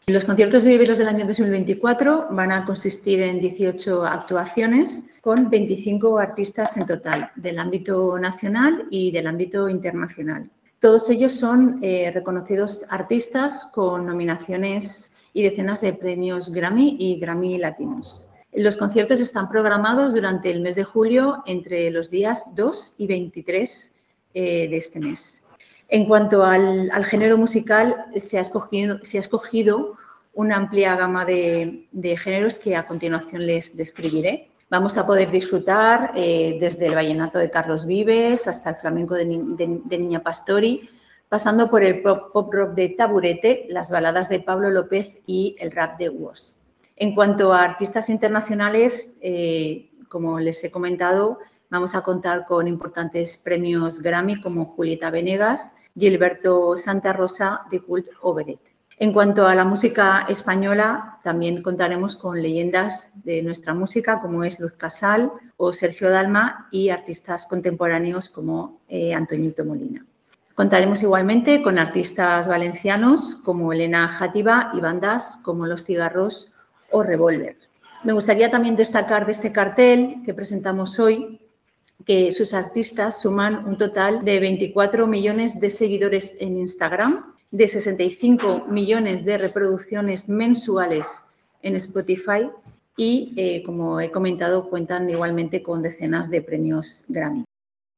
Los conciertos de Viveros del año 2024 van a consistir en 18 actuaciones con 25 artistas en total, del ámbito nacional y del ámbito internacional. Todos ellos son reconocidos artistas con nominaciones y decenas de premios Grammy y Grammy Latinos. Los conciertos están programados durante el mes de julio entre los días 2 y 23 de este mes. En cuanto al género musical, se ha escogido una amplia gama de géneros que a continuación les describiré. Vamos a poder disfrutar desde el vallenato de Carlos Vives hasta el flamenco de Niña Pastori, pasando por el pop rock de Taburete, las baladas de Pablo López y el rap de Woz. En cuanto a artistas internacionales, como les he comentado, vamos a contar con importantes premios Grammy como Julieta Venegas, Gilberto Santa Rosa de Cult Overet. En cuanto a la música española, también contaremos con leyendas de nuestra música como es Luz Casal o Sergio Dalma y artistas contemporáneos como Antoñito Molina. Contaremos igualmente con artistas valencianos como Elena Játiva y bandas como Los Cigarros o Revolver. Me gustaría también destacar de este cartel que presentamos hoy que sus artistas suman un total de 24 millones de seguidores en Instagram, de 65 millones de reproducciones mensuales en Spotify y, como he comentado, cuentan igualmente con decenas de premios Grammy.